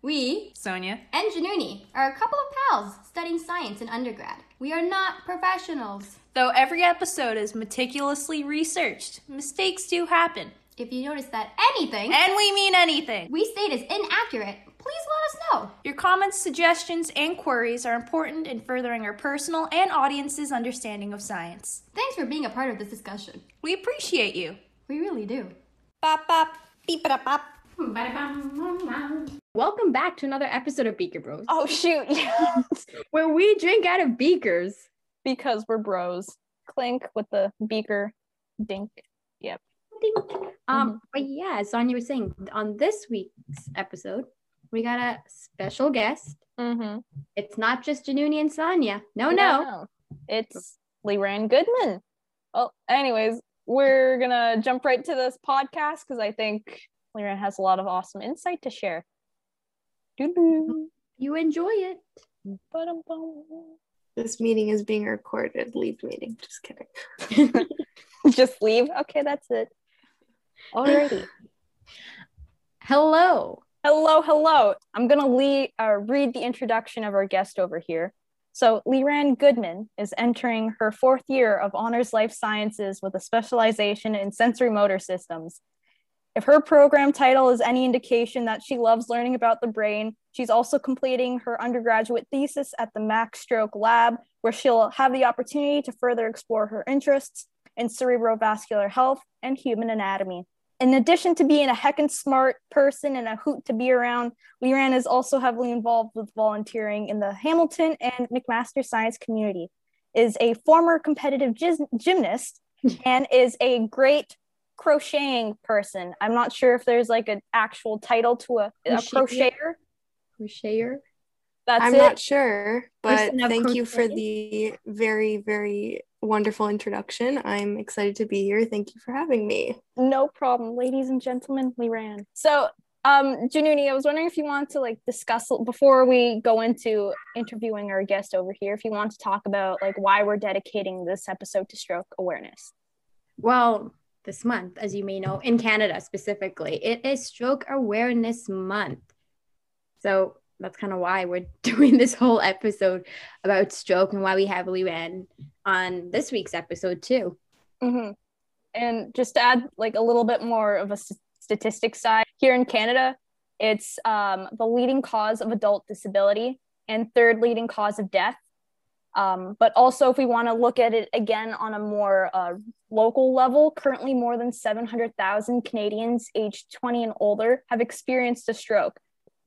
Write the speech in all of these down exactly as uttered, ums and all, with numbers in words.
We, Sonia, and Januni, are a couple of pals studying science in undergrad. We are not professionals. Though every episode is meticulously researched, mistakes do happen. If you notice that anything, And we mean anything, we state is inaccurate, please let us know. Your comments, suggestions, and queries are important in furthering our personal and audience's understanding of science. Thanks for being a part of this discussion. We appreciate you. We really do. Bop bop, beep bop bop. Welcome back to another episode of Beaker Bros. Oh shoot, where we drink out of beakers. Because we're bros. Clink with the beaker. Dink. Yep. Dink. Um, Mhm. but yeah, as Sonia was saying, on this week's episode, we got a special guest. Mm-hmm. It's not just Januni and Sonia. No, no. It's Leran Goodman. Well, anyways, we're gonna jump right to this podcast because I think Leran has a lot of awesome insight to share. Doo-doo. You enjoy it. Ba-dum-bum. This meeting is being recorded. Leave meeting. Just kidding. Just leave? Okay, that's it. Alrighty. Hello. Hello, hello. I'm going to le- uh, read the introduction of our guest over here. So, Leran Goodman is entering her fourth year of Honors Life Sciences with a specialization in sensory motor systems. If her program title is any indication that she loves learning about the brain, she's also completing her undergraduate thesis at the Max Stroke Lab, where she'll have the opportunity to further explore her interests in cerebrovascular health and human anatomy. In addition to being a heckin' smart person and a hoot to be around, Leran is also heavily involved with volunteering in the Hamilton and McMaster science community, is a former competitive gis- gymnast, and is a great crocheting person. I'm not sure if there's like an actual title to a, a Crocheter. crocheter. Crocheter. That's I'm it. not sure, but Person of thank you for crochet. the very, very wonderful introduction. I'm excited to be here. Thank you for having me. No problem, ladies and gentlemen, Leran. So, um, Januni, I was wondering if you want to like discuss before we go into interviewing our guest over here, if you want to talk about like why we're dedicating this episode to stroke awareness. Well, this month, as you may know, in Canada specifically, it is Stroke Awareness Month. So that's kind of why we're doing this whole episode about stroke and why we have Leran on this week's episode too. Mm-hmm. And just to add like a little bit more of a st- statistic side, here in Canada, it's um, the leading cause of adult disability and third leading cause of death. Um, but also, if we want to look at it again on a more uh, local level, currently more than seven hundred thousand Canadians aged twenty and older have experienced a stroke.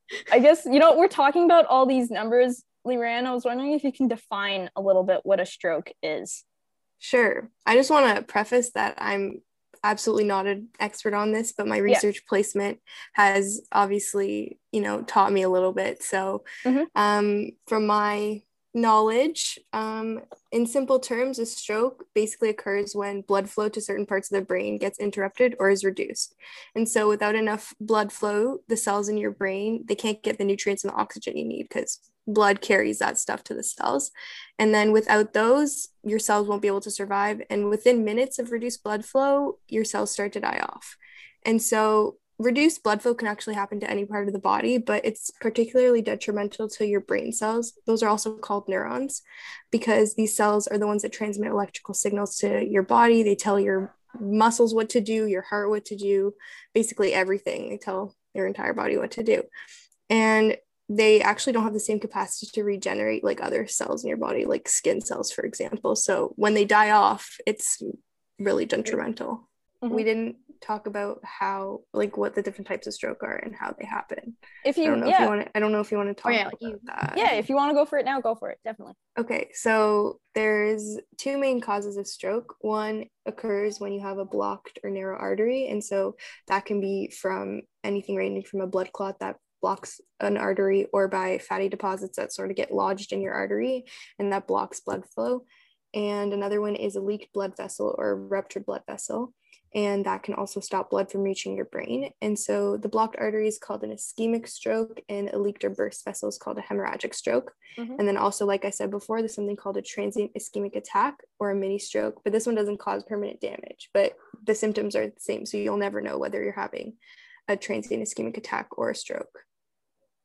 I guess, you know, we're talking about all these numbers, Leran. I was wondering if you can define a little bit what a stroke is. Sure. I just want to preface that I'm absolutely not an expert on this, but my research yeah. placement has obviously, you know, taught me a little bit. So mm-hmm. um, from my knowledge, um, in simple terms, a stroke basically occurs when blood flow to certain parts of the brain gets interrupted or is reduced. And so without enough blood flow, the cells in your brain, they can't get the nutrients and the oxygen you need because blood carries that stuff to the cells. And then without those, your cells won't be able to survive. And within minutes of reduced blood flow, your cells start to die off. And so reduced blood flow can actually happen to any part of the body, but it's particularly detrimental to your brain cells. Those are also called neurons because these cells are the ones that transmit electrical signals to your body. They tell your muscles what to do, your heart what to do, basically everything. They tell your entire body what to do. And they actually don't have the same capacity to regenerate like other cells in your body, like skin cells, for example. So when they die off, it's really detrimental. Mm-hmm. We didn't talk about how like what the different types of stroke are and how they happen. If you I don't know yeah. if you want to I don't know if you want to talk oh, yeah, about you, that. Yeah, if you want to go for it now, go for it, definitely. Okay, so there's two main causes of stroke. One occurs when you have a blocked or narrow artery, and so that can be from anything ranging from a blood clot that blocks an artery or by fatty deposits that sort of get lodged in your artery and that blocks blood flow. And another one is a leaked blood vessel or ruptured blood vessel. And that can also stop blood from reaching your brain. And so the blocked artery is called an ischemic stroke, and a leaked or burst vessel is called a hemorrhagic stroke. Mm-hmm. And then also, like I said before, there's something called a transient ischemic attack or a mini stroke, but this one doesn't cause permanent damage, but the symptoms are the same. So you'll never know whether you're having a transient ischemic attack or a stroke.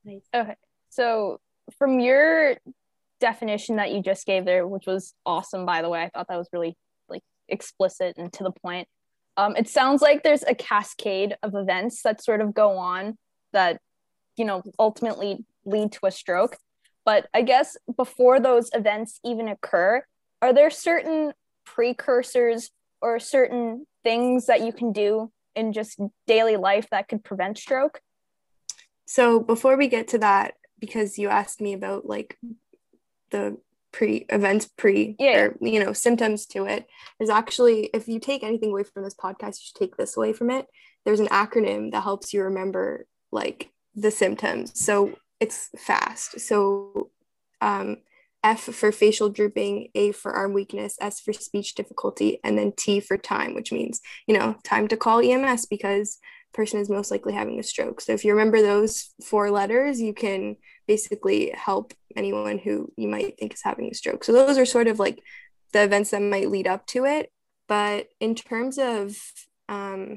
Nice. Okay. So from your definition that you just gave there, which was awesome, by the way, I thought that was really like explicit and to the point. Um, it sounds like there's a cascade of events that sort of go on that, you know, ultimately lead to a stroke. But I guess before those events even occur, are there certain precursors or certain things that you can do in just daily life that could prevent stroke? So before we get to that, because you asked me about like the pre events pre yeah. or you know symptoms to it, there's actually, if you take anything away from this podcast, you should take this away from it. There's an acronym that helps you remember like the symptoms. So it's FAST. So um F for facial drooping, A for arm weakness, S for speech difficulty, and then T for time, which means, you know, time to call E M S because person is most likely having a stroke. So if you remember those four letters, you can basically help anyone who you might think is having a stroke. So those are sort of like the events that might lead up to it. But in terms of um,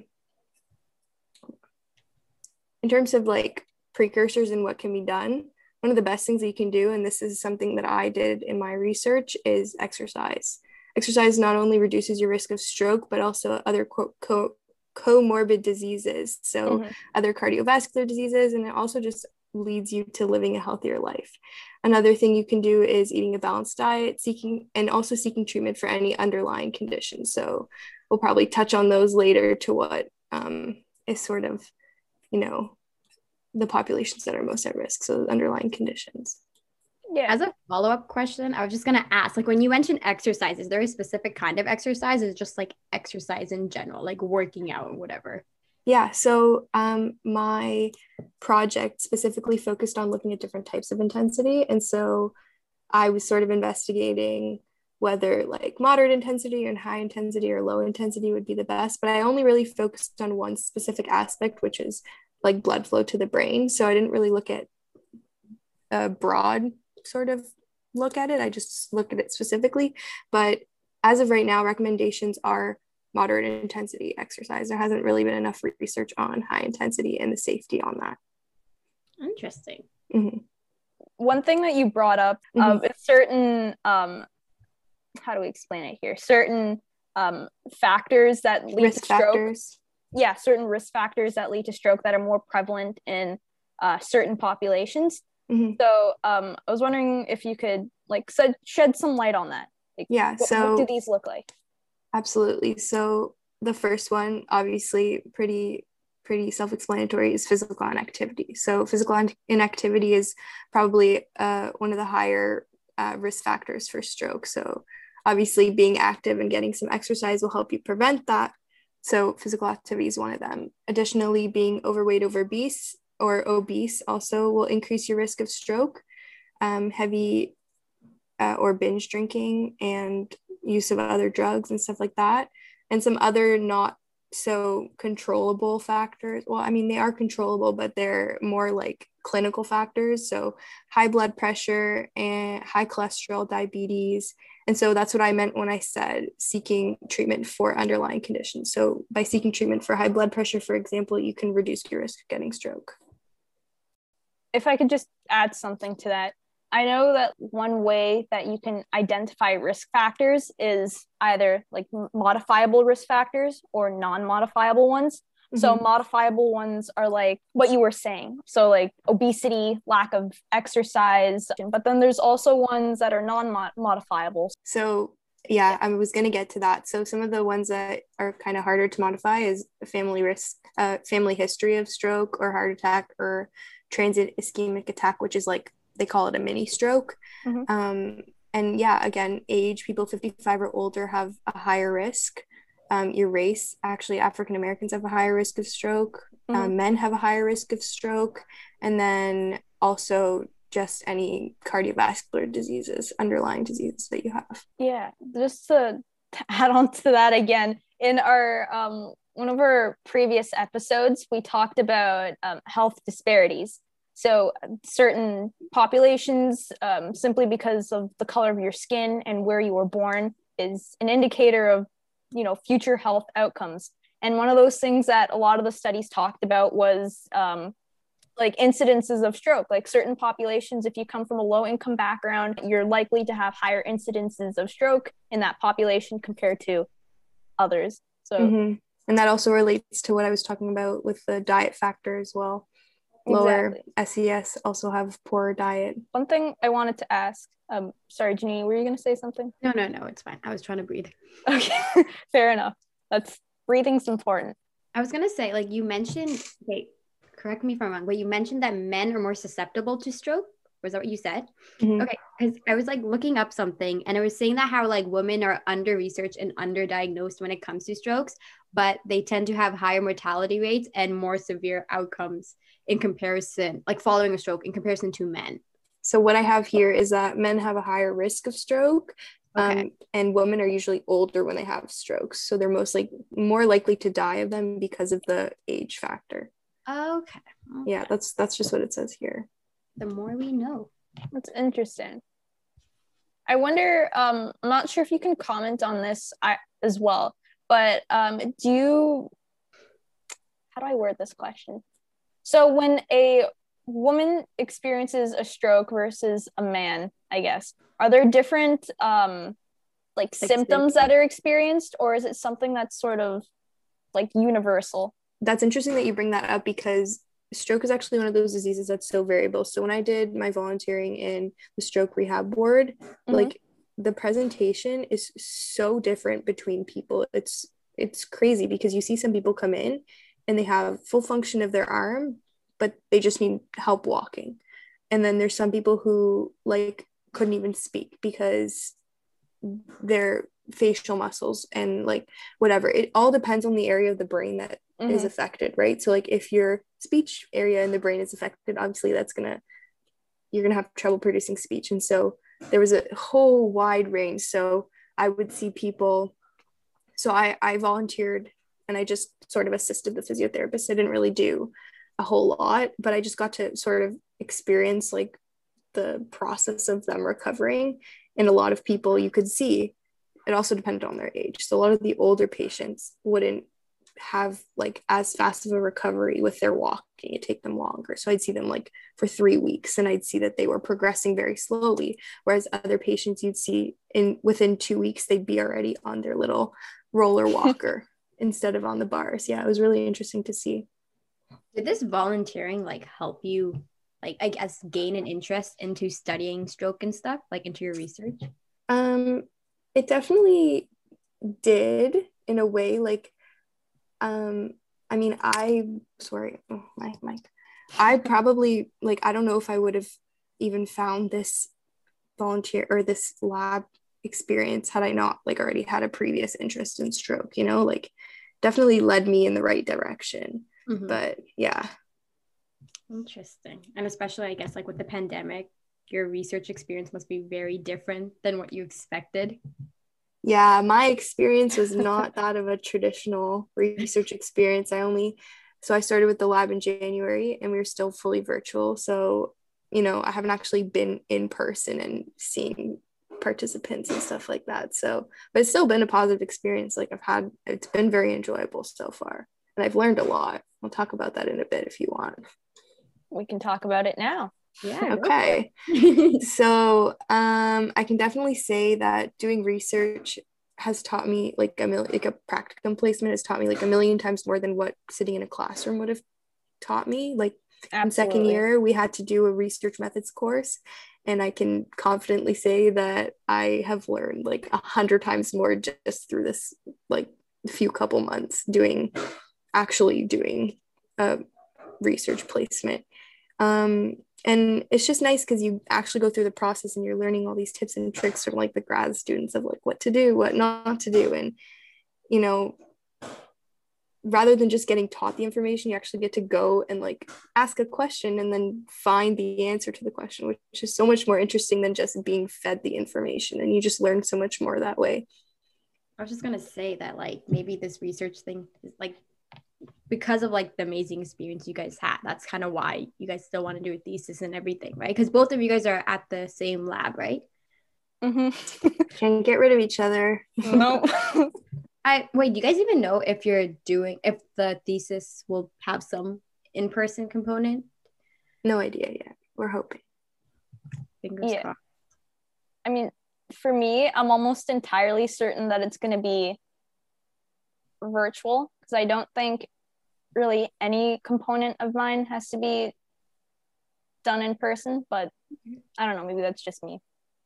in terms of like precursors and what can be done, one of the best things that you can do, and this is something that I did in my research, is exercise. Exercise not only reduces your risk of stroke, but also other co- co- comorbid diseases, so mm-hmm. other cardiovascular diseases, and it also just leads you to living a healthier life. Another thing you can do is eating a balanced diet, seeking and also seeking treatment for any underlying conditions. So we'll probably touch on those later to what um, is sort of, you know, the populations that are most at risk, so underlying conditions. Yeah. As a follow-up question, I was just going to ask, like when you mention exercise, is there a specific kind of exercise? Is it just like exercise in general, like working out or whatever? Yeah, so um, my project specifically focused on looking at different types of intensity. And so I was sort of investigating whether like moderate intensity and high intensity or low intensity would be the best. But I only really focused on one specific aspect, which is like blood flow to the brain. So I didn't really look at a broad sort of look at it. I just looked at it specifically. But as of right now, recommendations are moderate intensity exercise. There hasn't really been enough research on high intensity and the safety on that. Interesting. Mm-hmm. One thing that you brought up mm-hmm. uh, is certain, um, how do we explain it here? Certain um, factors that lead risk to stroke. Factors. Yeah, certain risk factors that lead to stroke that are more prevalent in uh, certain populations. Mm-hmm. So um, I was wondering if you could like shed, shed some light on that. Like, yeah. What, so what do these look like? Absolutely. So the first one, obviously pretty, pretty self-explanatory, is physical inactivity. So physical inactivity is probably uh, one of the higher uh, risk factors for stroke. So obviously being active and getting some exercise will help you prevent that. So physical activity is one of them. Additionally, being overweight or obese or obese also will increase your risk of stroke. Um, heavy uh, or binge drinking and use of other drugs and stuff like that. And some other not so controllable factors. Well, I mean, they are controllable, but they're more like clinical factors. So high blood pressure and high cholesterol, diabetes. And so that's what I meant when I said seeking treatment for underlying conditions. So by seeking treatment for high blood pressure, for example, you can reduce your risk of getting stroke. If I could just add something to that, I know that one way that you can identify risk factors is either like modifiable risk factors or non-modifiable ones. Mm-hmm. So modifiable ones are like what you were saying. So like obesity, lack of exercise, but then there's also ones that are non-modifiable. So yeah, I was going to get to that. So some of the ones that are kind of harder to modify is family risk, uh, family history of stroke or heart attack or transient ischemic attack, which is like, they call it a mini stroke. Mm-hmm. Um, and yeah, again, age, people fifty-five or older have a higher risk. Um, your race, actually, African Americans have a higher risk of stroke. Mm-hmm. Um, men have a higher risk of stroke. And then also just any cardiovascular diseases, underlying diseases that you have. Yeah, just to add on to that again, in our um, one of our previous episodes, we talked about um, health disparities. So certain populations, um, simply because of the color of your skin and where you were born, is an indicator of, you know, future health outcomes. And one of those things that a lot of the studies talked about was um, like incidences of stroke. Like certain populations, if you come from a low income background, you're likely to have higher incidences of stroke in that population compared to others. So mm-hmm. And that also relates to what I was talking about with the diet factor as well. Lower exactly. S E S also have poorer diet. One thing I wanted to ask, um, sorry, Janine, were you going to say something? No, no, no, it's fine. I was trying to breathe. Okay, fair enough. That's breathing's important. I was going to say, like you mentioned, okay, correct me if I'm wrong, but you mentioned that men are more susceptible to stroke. Was that what you said? Mm-hmm. Okay, because I was like looking up something and it was saying that how like women are under researched and underdiagnosed when it comes to strokes, but they tend to have higher mortality rates and more severe outcomes in comparison, like following a stroke in comparison to men. So what I have here is that men have a higher risk of stroke, okay. um, and women are usually older when they have strokes. So they're most like more likely to die of them because of the age factor. Okay. okay. Yeah, that's that's just what it says here. The more we know. That's interesting. I wonder, um, I'm not sure if you can comment on this I, as well, but um, do you, how do I word this question? So when a woman experiences a stroke versus a man, I guess, are there different um, like, like symptoms that are experienced, or is it something that's sort of like universal? That's interesting that you bring that up because stroke is actually one of those diseases that's so variable. So when I did my volunteering in the stroke rehab ward, mm-hmm. like the presentation is so different between people. It's it's crazy because you see some people come in and they have full function of their arm, but they just need help walking. And then there's some people who like couldn't even speak because their facial muscles and like whatever, it all depends on the area of the brain that mm-hmm. is affected, right? So like if your speech area in the brain is affected, obviously that's gonna you're gonna have trouble producing speech. And so there was a whole wide range. So I would see people, so I I volunteered and I just sort of assisted the physiotherapist. I didn't really do a whole lot, but I just got to sort of experience like the process of them recovering. And a lot of people you could see, it also depended on their age. So a lot of the older patients wouldn't have like as fast of a recovery with their walking. It'd take them longer. So I'd see them like for three weeks and I'd see that they were progressing very slowly. Whereas other patients you'd see in within two weeks, they'd be already on their little roller walker instead of on the bars. Yeah, it was really interesting to see. Did this volunteering like help you, like, I guess, gain an interest into studying stroke and stuff, like into your research? Um, it definitely did in a way. Like, um, I mean, I, sorry, oh, my mic. I probably, like, I don't know if I would have even found this volunteer or this lab experience had I not like already had a previous interest in stroke, you know, like definitely led me in the right direction. Mm-hmm. But yeah. Interesting. And especially, I guess, like with the pandemic, your research experience must be very different than what you expected. Yeah, my experience was not that of a traditional research experience. I only, so I started with the lab in January and we were still fully virtual. So, you know, I haven't actually been in person and seeing participants and stuff like that. So, but it's still been a positive experience. Like I've had, it's been very enjoyable so far. And I've learned a lot. I'll talk about that in a bit if you want. We can talk about it now. Yeah. Okay. So um, I can definitely say that doing research has taught me like a mil- like a practicum placement has taught me like a million times more than what sitting in a classroom would have taught me. Like Absolutely. In second year, we had to do a research methods course. And I can confidently say that I have learned like a hundred times more just through this like few couple months doing actually doing a research placement. Um, and it's just nice because you actually go through the process and you're learning all these tips and tricks from like the grad students of like what to do, what not to do. And, you know, rather than just getting taught the information, you actually get to go and like ask a question and then find the answer to the question, which is so much more interesting than just being fed the information. And you just learn so much more that way. I was just going to say that like maybe this research thing is like, because of like the amazing experience you guys had, that's kind of why you guys still want to do a thesis and everything, right? Because both of you guys are at the same lab, right? Mm-hmm. Can't get rid of each other. No. I wait, do you guys even know if you're doing, if the thesis will have some in-person component? No idea yet. We're hoping. Fingers Yeah. crossed. I mean, for me, I'm almost entirely certain that it's going to be virtual because I don't think really any component of mine has to be done in person, but I don't know, maybe that's just me.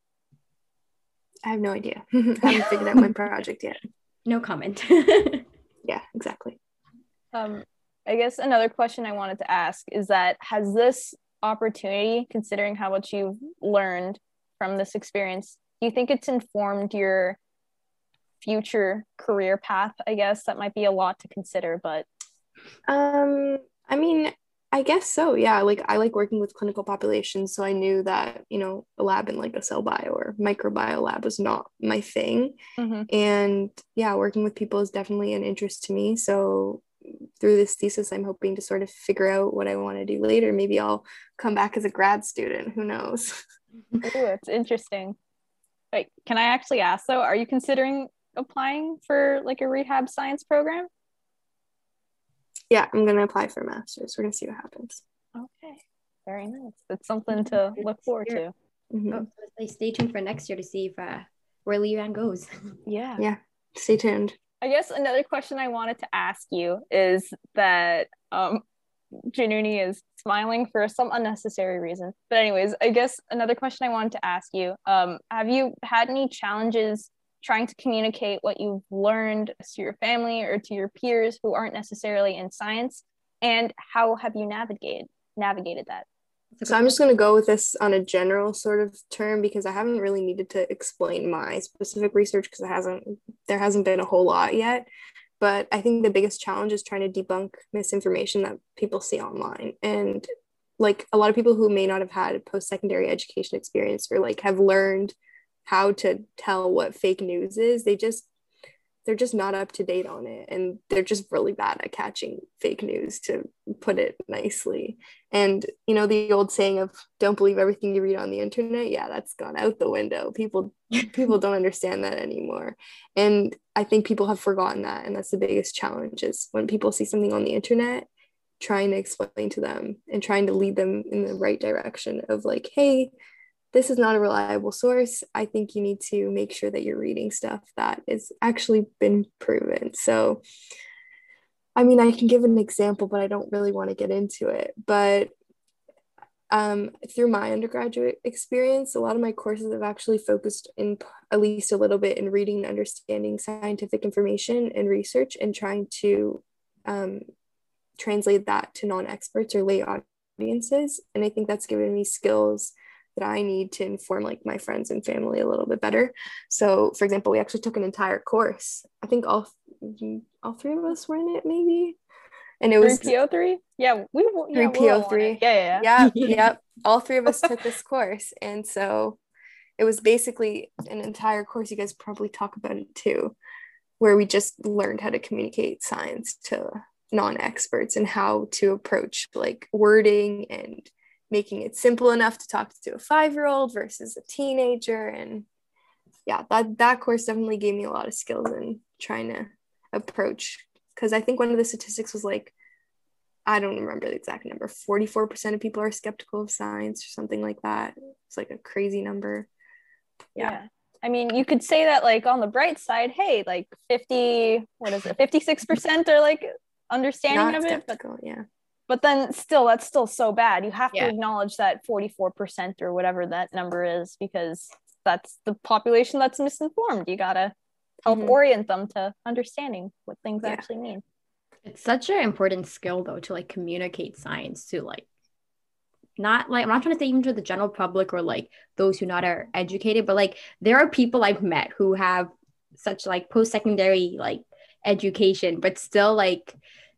I have no idea. I haven't figured out my project yet. No comment. Yeah, exactly. Um, I guess another question I wanted to ask is that has this opportunity, considering how much you've learned from this experience, do you think it's informed your future career path? I guess that might be a lot to consider, but Um, I mean, I guess so. Yeah, like I like working with clinical populations, so I knew that, you know, a lab in like a cell bio or microbiome lab was not my thing. mm-hmm. And yeah, working with people is definitely an interest to me. So through this thesis, I'm hoping to sort of figure out what I want to do later. Maybe I'll come back as a grad student. Who knows? Ooh, that's interesting. Like, can I actually ask though, are you considering applying for like a rehab science program? Yeah, I'm gonna apply for a master's. We're gonna see what happens. Okay, very nice. That's something to look forward to. Mhm. Oh, so stay tuned for next year to see if uh, where Leanne goes. Yeah. Yeah, stay tuned. I guess another question I wanted to ask you is that um, Januni is smiling for some unnecessary reason. But anyways, I guess another question I wanted to ask you, um, have you had any challenges trying to communicate what you've learned to your family or to your peers who aren't necessarily in science? And how have you navigated navigated that? So I'm just going to go with this on a general sort of term because I haven't really needed to explain my specific research because it hasn't there hasn't been a whole lot yet. But I think the biggest challenge is trying to debunk misinformation that people see online. And like a lot of people who may not have had post-secondary education experience or like have learned how to tell what fake news is, they just they're just not up to date on it, and they're just really bad at catching fake news, to put it nicely. And you know, the old saying of don't believe everything you read on the internet, yeah, that's gone out the window. People people don't understand that anymore, and I think people have forgotten that. And that's the biggest challenge, is when people see something on the internet, trying to explain to them and trying to lead them in the right direction of like, hey, this is not a reliable source. I think you need to make sure that you're reading stuff that has actually been proven. So, I mean, I can give an example, but I don't really want to get into it. But um, through my undergraduate experience, a lot of my courses have actually focused in at least a little bit in reading and understanding scientific information and research and trying to um, translate that to non-experts or lay audiences. And I think that's given me skills that I need to inform like my friends and family a little bit better. So for example, we actually took an entire course. I think all all three of us were in it maybe. And it was three P O three? Yeah, we three yeah, P O three. Yeah, yeah, yeah. Yeah, yep. All three of us took this course. And so it was basically an entire course. You guys probably talk about it too, where we just learned how to communicate science to non-experts and how to approach like wording and making it simple enough to talk to a five-year-old versus a teenager. And yeah, that that course definitely gave me a lot of skills in trying to approach, because I think one of the statistics was like, I don't remember the exact number, forty-four percent of people are skeptical of science or something like that. It's like a crazy number. Yeah. yeah. I mean, you could say that like on the bright side, hey, like fifty, what is it, fifty-six percent are like understanding Not of skeptical, it. But yeah. But then still, that's still so bad. You have Yeah. to acknowledge that forty-four percent or whatever that number is, because that's the population that's misinformed. You gotta help Mhm. orient them to understanding what things Yeah. actually mean. It's such an important skill though to like communicate science to like not like I'm not trying to say even to the general public or like those who not are educated, but like there are people I've met who have such like post-secondary like education, but still like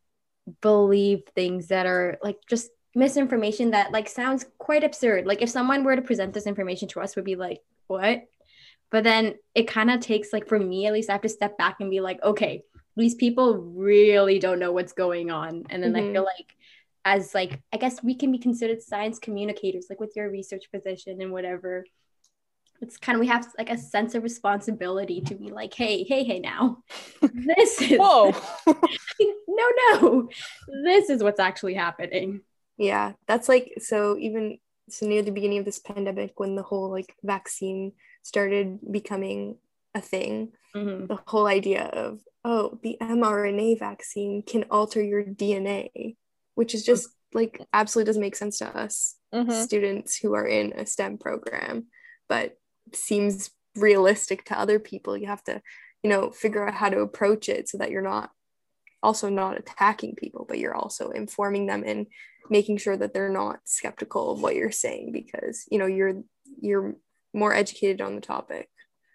believe things that are like just misinformation that like sounds quite absurd. Like if someone were to present this information to us, would be like, what? But then it kind of takes like, for me at least, I have to step back and be like, okay, these people really don't know what's going on. And then Mhm. I feel like as like I guess we can be considered science communicators, like with your research position and whatever. It's kind of, we have like a sense of responsibility to be like, hey, hey, hey, now this is Whoa. no, no, this is what's actually happening. Yeah, that's like, so even so near the beginning of this pandemic, when the whole like vaccine started becoming a thing, Mhm. the whole idea of, oh, the mRNA vaccine can alter your D N A, which is just like absolutely doesn't make sense to us Mm-hmm. students who are in a STEM program, but seems realistic to other people. You have to, you know, figure out how to approach it so that you're not also not attacking people, but you're also informing them and making sure that they're not skeptical of what you're saying, because you know you're you're more educated on the topic.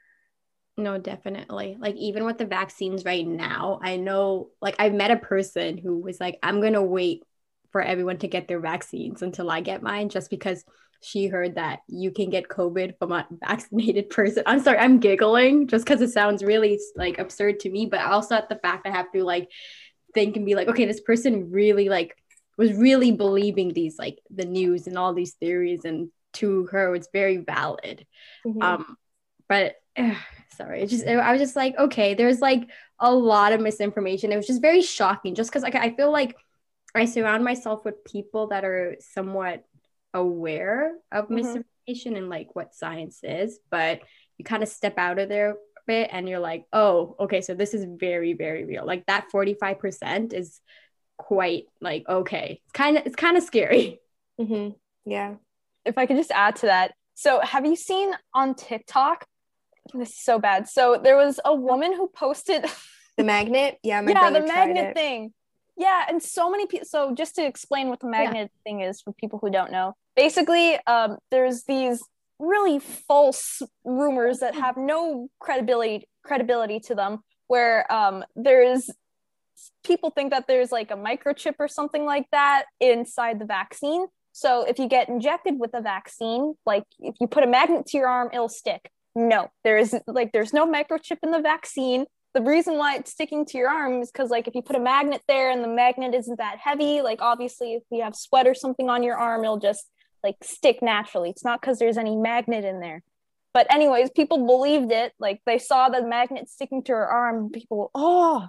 No, definitely. Like even with the vaccines right now, I know like I've met a person who was like, I'm gonna wait for everyone to get their vaccines until I get mine, just because she heard that you can get COVID from a vaccinated person. I'm sorry, I'm giggling just because it sounds really like absurd to me, but also at the fact I have to like think and be like, okay, this person really like was really believing these like the news and all these theories, and to her it's very valid. Mhm. Um, but uh, sorry, it just I was just like, okay, there's like a lot of misinformation. It was just very shocking, just because like I feel like I surround myself with people that are somewhat aware of Mhm. misinformation and like what science is, but you kind of step out of there a bit and you're like, oh, okay, so this is very, very real. Like that forty-five percent is quite like, okay, it's kind of it's kind of scary. Mhm. Yeah. If I could just add to that. So have you seen on TikTok? This is so bad. So there was a woman who posted The magnet. Yeah, my yeah, brother the tried magnet it. thing. Yeah, and so many people. So just to explain what the magnet yeah. thing is for people who don't know, basically, um, there's these really false rumors that have no credibility credibility to them, where um, there's people think that there's like a microchip or something like that inside the vaccine. So if you get injected with a vaccine, like if you put a magnet to your arm, it'll stick. No, there is like there's no microchip in the vaccine. The reason why it's sticking to your arm is because like if you put a magnet there and the magnet isn't that heavy, like obviously if you have sweat or something on your arm, it'll just like stick naturally. It's not because there's any magnet in there. But anyways, people believed it. Like they saw the magnet sticking to her arm. People, oh,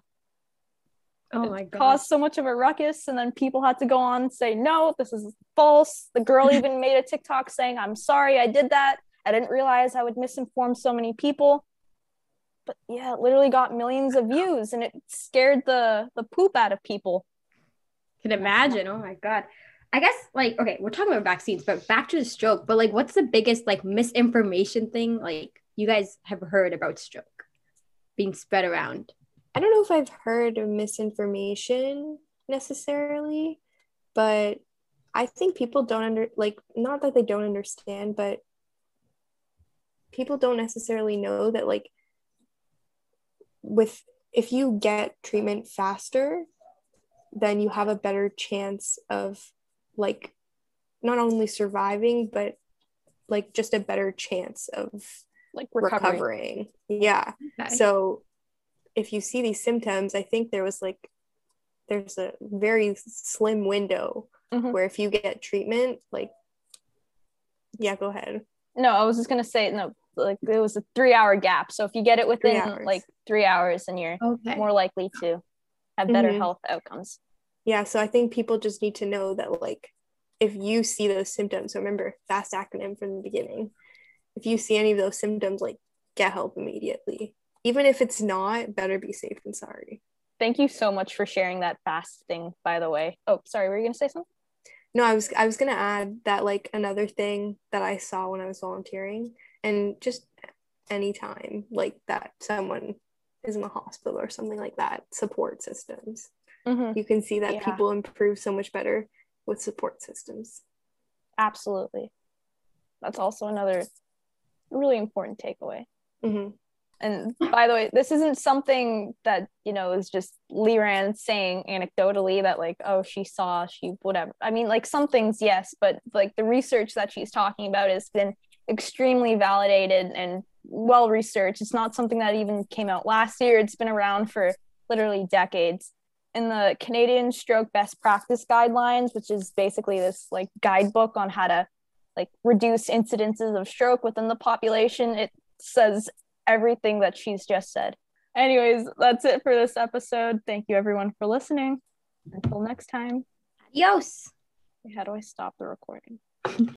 oh my god, caused so much of a ruckus, and then people had to go on and say, no, this is false. The girl even made a TikTok saying, I'm sorry I did that. I didn't realize I would misinform so many people. But yeah, it literally got millions of views, and it scared the the poop out of people. Can imagine. Oh my god. I guess like, okay, we're talking about vaccines, but back to the stroke. But like, what's the biggest like misinformation thing like you guys have heard about stroke being spread around? I don't know if I've heard of misinformation necessarily, but I think people don't under like not that they don't understand, but people don't necessarily know that like with if you get treatment faster, then you have a better chance of like not only surviving, but like just a better chance of like recovering. recovering. Yeah. Okay. So if you see these symptoms, I think there was like there's a very slim window mm-hmm. where if you get treatment, like yeah, go ahead. No, I was just gonna say no, like there was a three hour gap. So if you get it within three like three hours, then you're okay. more likely to have better mm-hmm. health outcomes. Yeah, so I think people just need to know that like if you see those symptoms, so remember FAST acronym from the beginning, if you see any of those symptoms, like get help immediately. Even if it's not, better be safe than sorry. Thank you so much for sharing that FAST thing, by the way. Oh, sorry, were you gonna say something? No, I was I was gonna add that like another thing that I saw when I was volunteering, and just anytime like that someone is in the hospital or something like that, support systems. Mm-hmm. You can see that yeah. people improve so much better with support systems. Absolutely. That's also another really important takeaway. Mm-hmm. And by the way, this isn't something that, you know, is just Liran saying anecdotally that like, oh, she saw, she whatever. I mean, like some things, yes, but like the research that she's talking about has been extremely validated and well-researched. It's not something that even came out last year. It's been around for literally decades. In the Canadian Stroke Best Practice Guidelines, which is basically this like guidebook on how to like reduce incidences of stroke within the population, it says everything that she's just said. Anyways, that's it for this episode. Thank you everyone for listening. Until next time. Adios. How do I stop the recording?